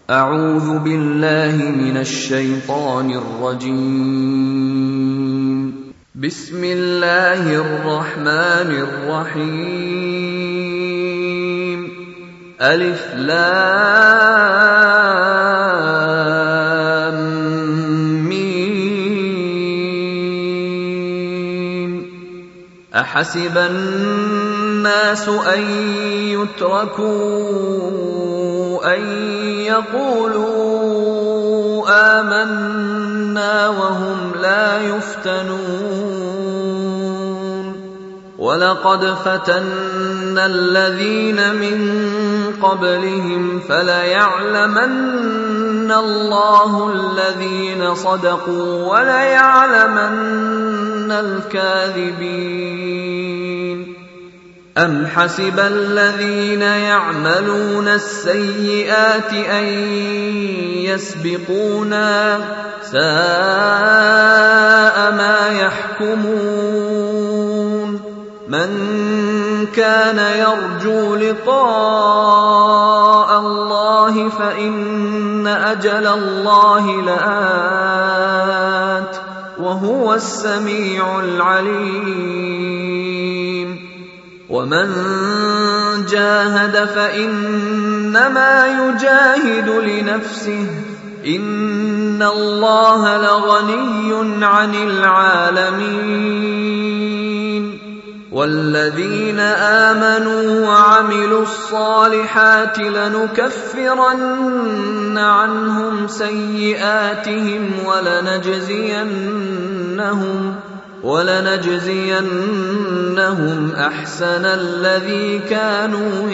أعوذ بالله من الشيطان الرجيم. بسم الله الرحمن الرحيم. ألف لام ميم. أحسب الناس أن يتركوا أن يقولوا آمنا وهم لا يفتنون. ولقد فتنا الذين من قبلهم فليعلمن الله الذين صدقوا وليعلمن الكاذبين. أم حسب الذين يعملون السيئات أن يسبقونا ساء ما يحكمون. من كان يرجو لقاء الله فإن أجل الله لآت وهو السميع العليم. ومن جاهد فإنما يجاهد لنفسه إن الله لغني عن العالمين. والذين آمنوا وعملوا الصالحات لنكفرن عنهم سيئاتهم ولنجزينهم أحسن الذي كانوا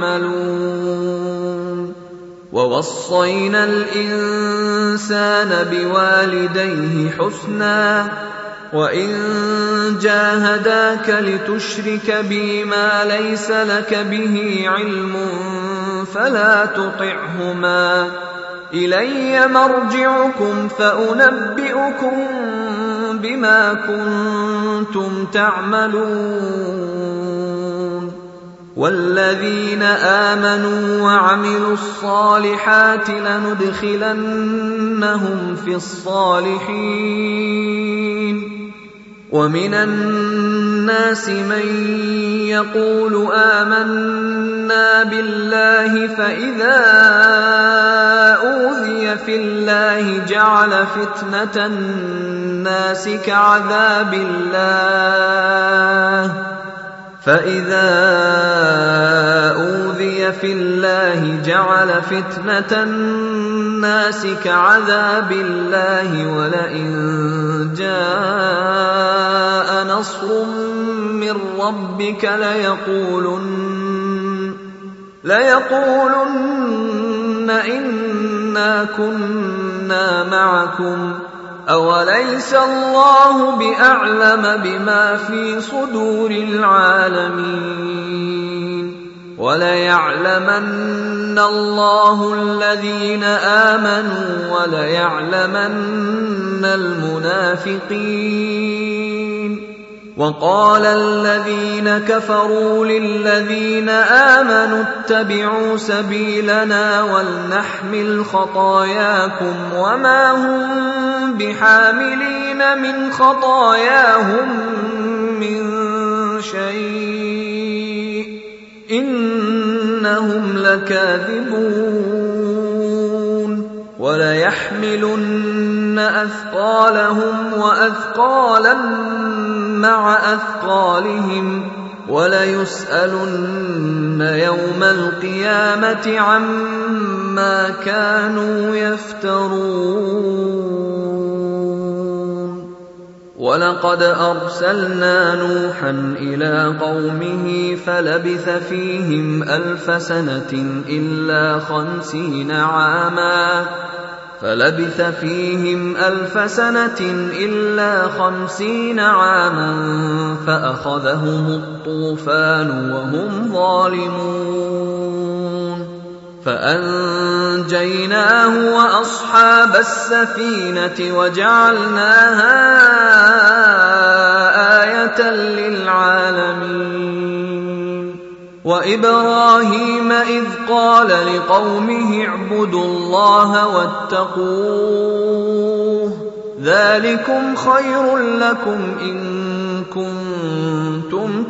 يعملون. ووصينا الإنسان بوالديه حسنا وإن جاهداك لتشرك بي ما ليس لك به علم فلا تطعهما. إلي مرجعكم فأنبئكم بما كنتم تعملون. والذين آمنوا وعملوا الصالحات لندخلنهم في الصالحين. ومن الناس من يقول آمنا بالله فإذا أوذي في الله جعل فتنة الناس كعذاب الله ولئن جاء نصر من ربك ليقولن إنا كنا معكم أوليس الله بأعلم بما في صدور العالمين. وليعلمن الله الذين آمنوا وليعلمن المنافقين. وقال الذين كفروا للذين آمنوا اتبعوا سبيلنا ولنحمل خطاياكم وما هم بحاملين من خطاياهم من شيء إنهم لكاذبون. وليحملن أثقالهم وأثقالا مع أثقالهم وليسألن يوم القيامة عما كانوا يفترون. ولقد أرسلنا نوحا إلى قومه فلبث فيهم 1000 سنة إلا 50 عاما فأخذهم الطوفان وهم ظالمون. فأنجيناه وأصحاب السفينة وجعلناها آية للعالمين. وإبراهيم إذ قال لقومه اعبدوا الله واتقوه ذلكم خير لكم إن كنتم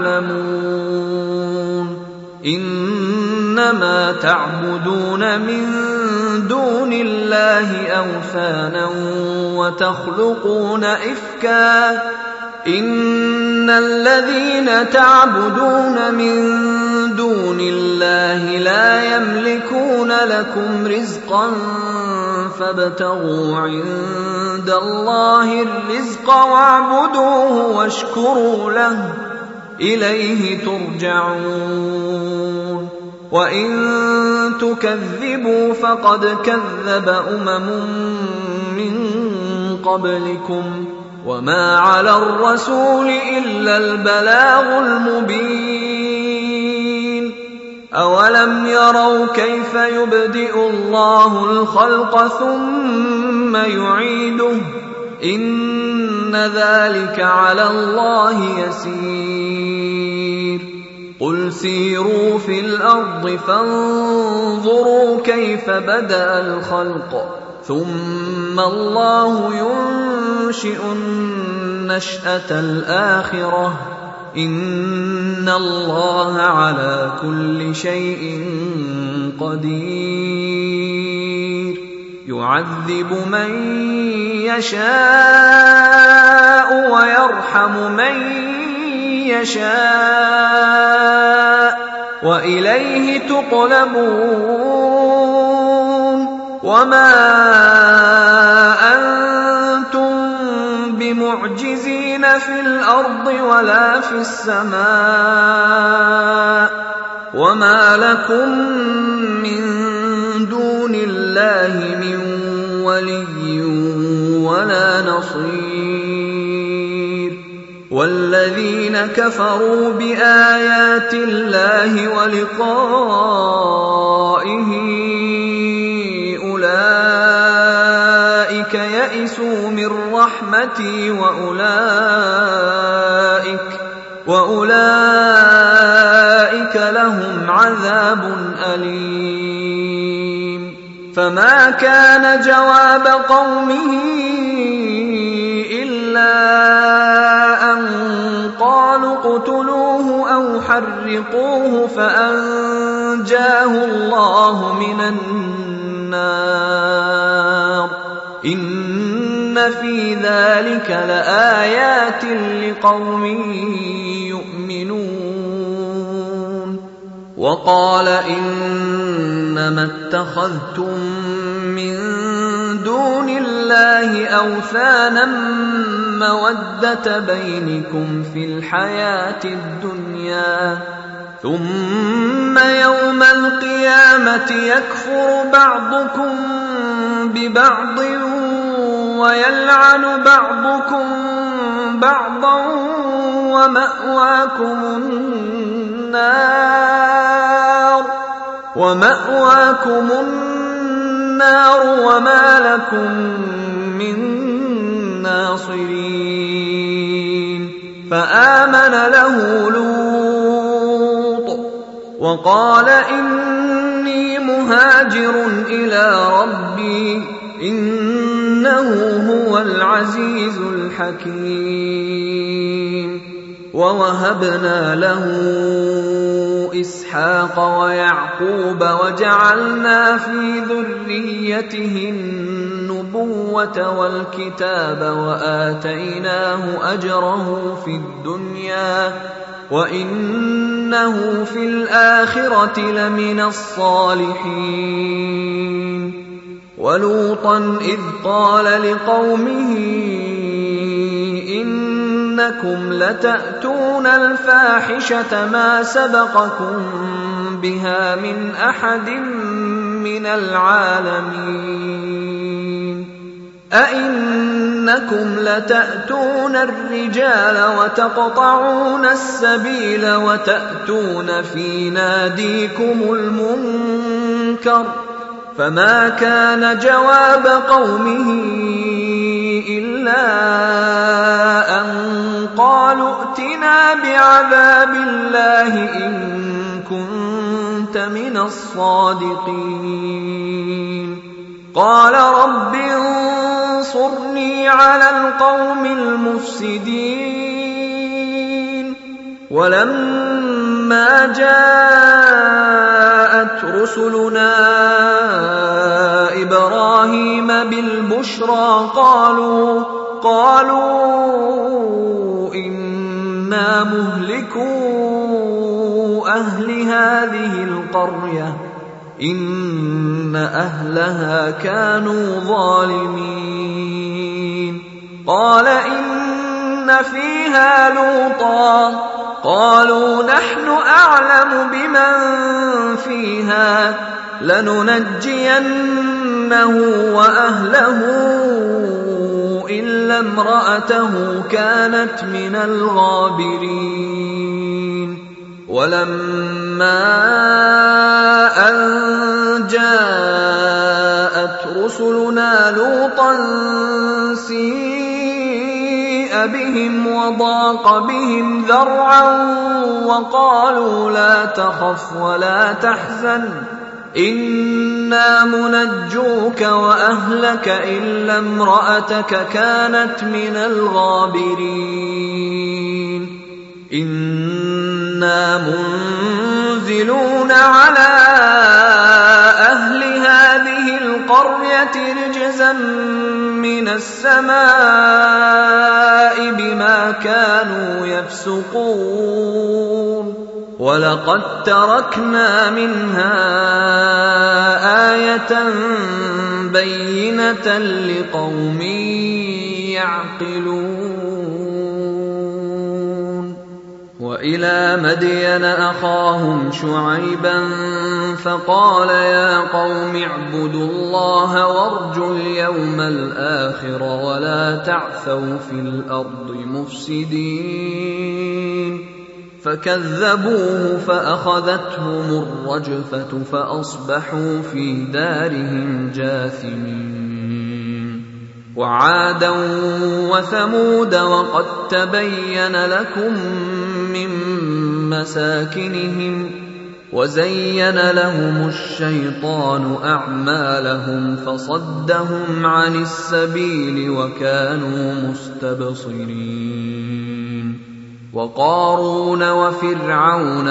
تعلمون إنما تعبدون من دون الله أوثانا وتخلقون إفكا إن الذين تعبدون من دون الله لا يملكون لكم رزقا فابتغوا عند الله الرزق واعبدوه واشكروا له إليه ترجعون وإن تكذبوا فقد كذب من قبلكم وما على الرسول إلا البلاغ المبين أولم يروا كيف يبدئ الله الخلق ثم يعيده إن ذلك على الله يسير قل سيروا في الأرض فانظروا كيف بدأ الخلق ثم الله ينشئ النشأة الآخرة إن الله على كل شيء قدير يعذب من يشاء ويرحم من يشاء وإليه تقلبون وما أنتم بمعجزين في الأرض ولا في السماء وما لكم من دون الله من ولي ولا نصير والذين كفروا بآيات الله ولقائه أولئك يئسوا من رحمتي وأولئك لهم عذاب أليم فما كان جواب قومه إلا أن قالوا اقتلوه أو حرقوه فأنجاه الله من النار إن في ذلك لآيات لقوم يؤمنون وقال إنما اتخذتم من دون الله أوثانا مودة بينكم في الحياة الدنيا ثم يوم القيامة يكفر بعضكم ببعض ويلعن بعضكم بعضا ومأواكم النار وما لكم من ناصرين فآمن له لوط وقال إني مهاجر إلى ربي إنه هو العزيز الحكيم ووهبنا له إسحاق ويعقوب وجعلنا في ذريته النبوة والكتاب وآتيناه أجره في الدنيا وإنه في الآخرة لمن الصالحين ولوطا إذ قال لقومه إنكم لتأتون الفاحشة ما سبقكم بها من أحد من العالمين أئنكم لتأتون الرجال وتقطعون السبيل وتأتون في ناديكم المنكر فما كان جواب قومه إلا أن قالوا ائتنا بعذاب الله إن كنت من الصادقين. قال رب انصرني على القوم المفسدين. ولما جاءت رسلنا إبراهيم بالبشرى قالوا إنا مهلكو أهل هذه القرية إن أهلها كانوا ظالمين. قال إن فيها لوطا قالوا نحن أعلم بمن فيها لننجينه وأهله إلا امرأته كانت من الغابرين. ولما أن جاءت رسلنا لوطا سيء بهم وضاق بهم ذرعا وقالوا لا تخف ولا تحزن إنا منجوك وأهلك إلا امرأتك كانت من الغابرين. إنا منزلون على أهل هذه القرية رجزا من السماء بما كانوا يفسقون. ولقد تركنا منها آية بينة لقوم يعقلون. وإلى مدين أخاهم شعيبا فقال يا قوم اعبدوا الله وارجوا اليوم الآخر ولا تعثوا في الأرض مفسدين. فكذبوه فأخذتهم الرجفة فأصبحوا في دارهم جاثمين. وعادا وثمود وقد تبين لكم من مساكنهم وزين لهم الشيطان أعمالهم فصدهم عن السبيل وكانوا مستبصرين. وقارون وفرعون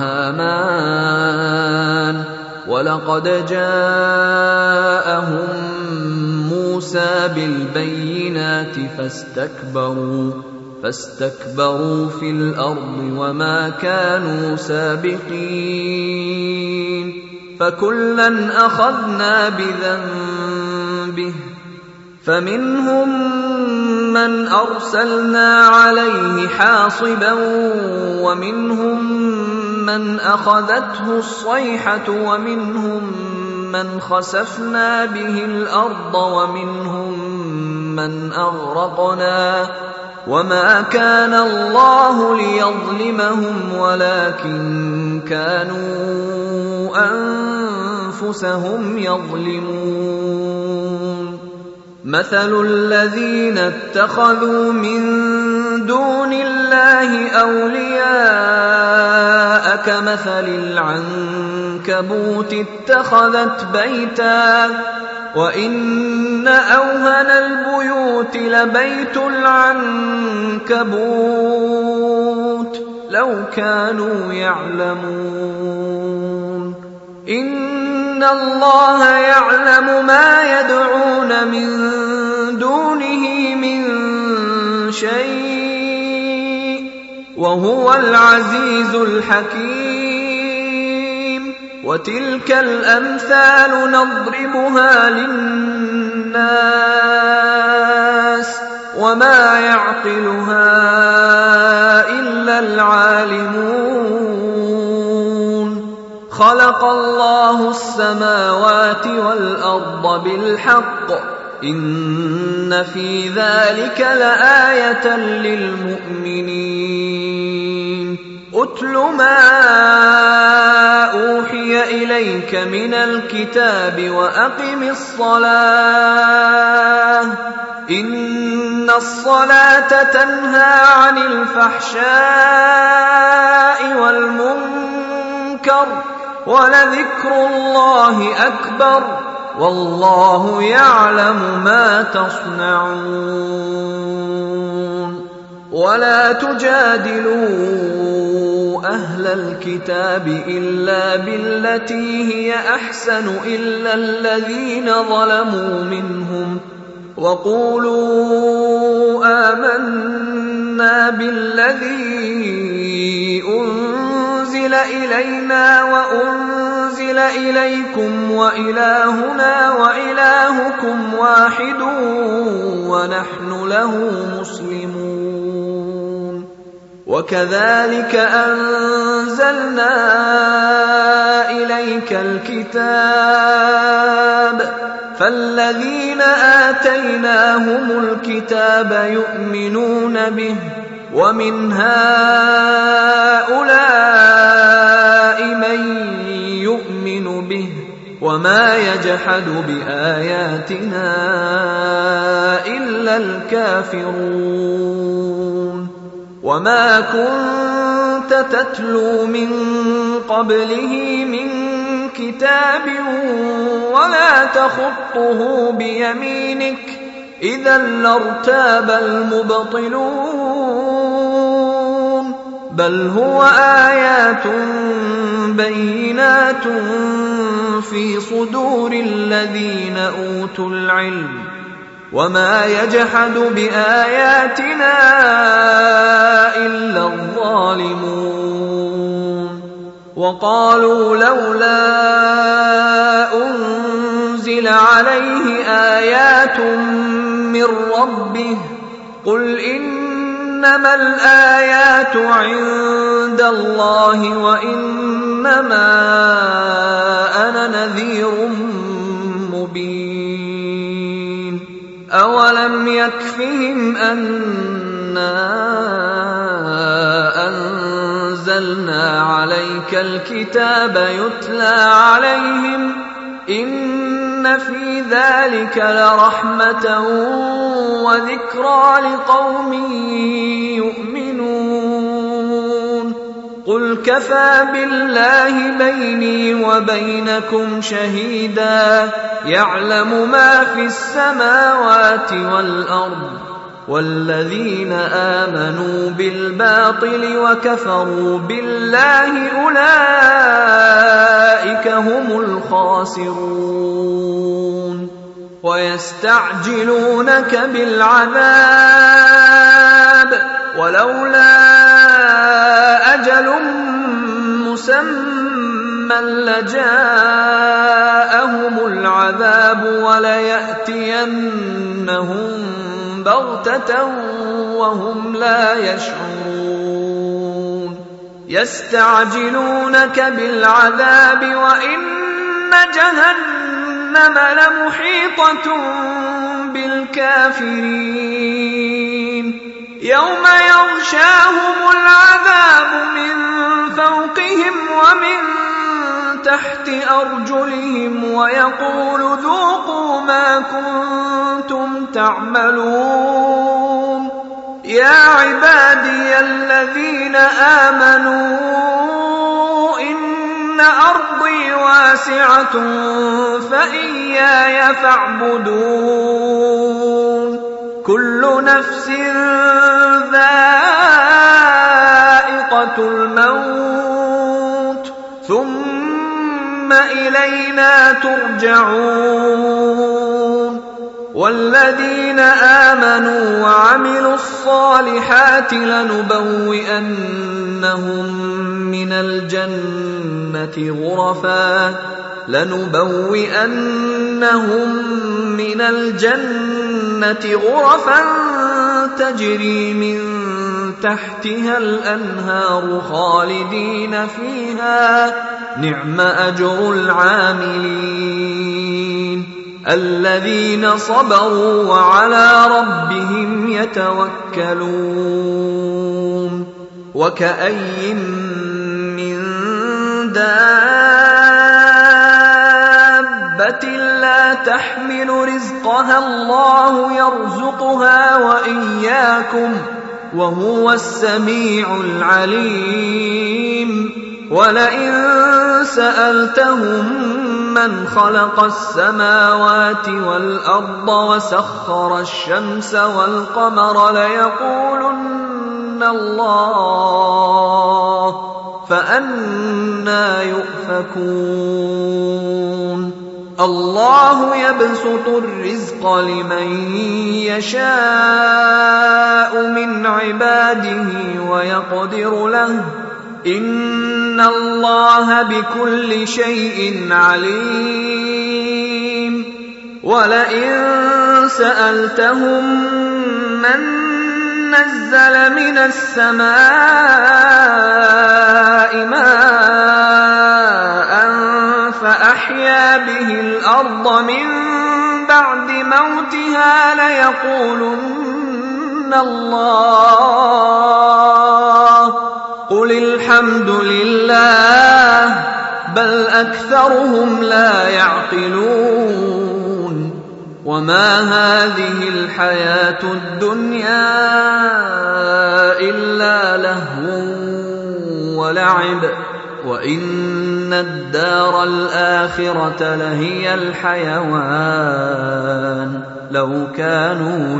وهامان ولقد جاءهم موسى بالبينات فاستكبروا في الأرض وما كانوا سابقين. فكلا أخذنا بذنبه فمنهم من أرسلنا عليه حاصبا ومنهم من أخذته الصيحة ومنهم من خسفنا به الأرض ومنهم من أغرقنا. وما كان الله ليظلمهم ولكن كانوا أنفسهم يظلمون. مثل الذين اتخذوا من دون الله أولياء كمثل العنكبوت اتخذت بيتا وإن أوهن البيوت لبيت العنكبوت لو كانوا يعلمون. إن الله يعلم ما يدعون من دونه من شيء وهو العزيز الحكيم. وتلك الأمثال نضربها للناس وما يعقلها إلا العالمون. خلق الله السماوات والأرض بالحق إن في ذلك لآية للمؤمنين. أتل ما أوحي إليك من الكتاب وأقم الصلاة إن الصلاة تنهى عن الفحشاء والمنكر ينكر ولذكر الله أكبر والله يعلم ما تصنعون. ولا تجادلوا أهل الكتاب إلا بالتي هي أحسن إلا الذين ظلموا منهم وقولوا آمنا بالذي أنزل إلينا وأنزل إليكم وإلهنا وإلهكم واحد ونحن له مسلمون. وكذلك أنزلنا إليك الكتاب فالذين آتيناهم الكتاب يؤمنون به ومن هؤلاء من يؤمن به وما يجحد بآياتنا إلا الكافرون. وما كنت تتلو من قبله من كتاب ولا تخطه بيمينك إذا لارتاب المبطلون بل هو آيات بينات في صدور الذين أوتوا العلم وما يجحد بآياتنا إلا الظالمون. وقالوا لولا أنزل عليه آيات من ربه قل إنما الآيات عند الله وإنما أنا نذير مبين. أولم يكفهم أنا أنزلنا عليك الكتاب يتلى عليهم إن في ذلك لرحمة وذكرى لقوم يؤمنون. قل كفى بالله بيني وبينكم شهيدا يعلم ما في السماوات والأرض والذين آمنوا بالباطل وكفروا بالله أولئك هم الخاسرون. ويستعجلونك بالعذاب ولولا أجل مسمى لجاءهم العذاب وليأتينهم بغتة وهم لا يشعرون. يستعجلونك بالعذاب وإن جهنم لمحيطة بالكافرين يوم يغشاهم العذاب من فوقهم ومن تحت أرجلهم ويقول ذوقوا ما كنتم تعملون. يا عبادي الذين آمنوا إن أرضي واسعة فإياي فاعبدون. كل نفس ذائقة الموت ثم إلينا ترجعون. والذين آمنوا وعملوا الصالحات لنبوئنهم من الجنة غرفا تجري من تحتها الأنهار خالدين فيها نعم أجر العاملين الذين صبروا وعلى ربهم يتوكلون. وكأي من دابة لا تحمل رزقها الله يرزقها وإياكم وهو السميع العليم. ولئن سألتهم من خلق السماوات والأرض وسخر الشمس والقمر ليقولن الله فأنى يؤفكون الله يبسط الرزق لمن يشاء من عباده ويقدر له إن الله بكل شيء عليم ولئن سألتهم من نزل من السماء ماء فأحيا به الأرض من بعد موتها ليقولن الله قل الحمد لله بل أكثرهم لا يعقلون وما هذه الحياة الدنيا إلا لهو ولعب وإن الدار الآخرة لهي الحيوان لو كانوا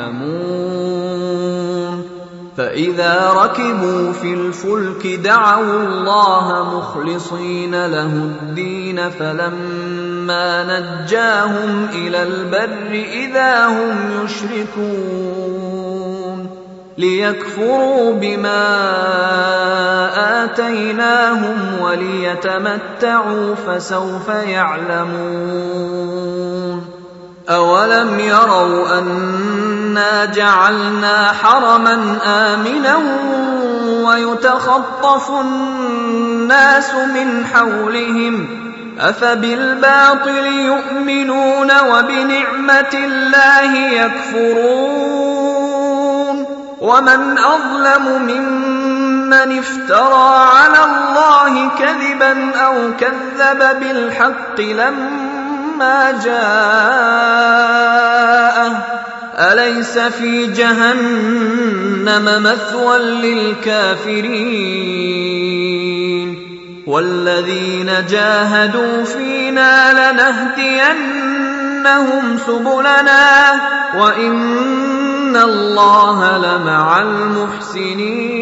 يعلمون فإذا ركبوا في الفلك دعوا الله مخلصين له الدين فلما نجاهم إلى البر إذا هم يشركون ليكفروا بما آتيناهم وليتمتعوا فسوف يعلمون أولم يروا أنا جعلنا حرما آمنا ويتخطف الناس من حولهم أفبالباطل يؤمنون وبنعمة الله يكفرون ومن أظلم ممن افترى على الله كذبا أو كذب بالحق لما جاءه أليس في جهنم مثوى للكافرين والذين جاهدوا فينا لنهدينهم سبلنا وإن الله لمع المحسنين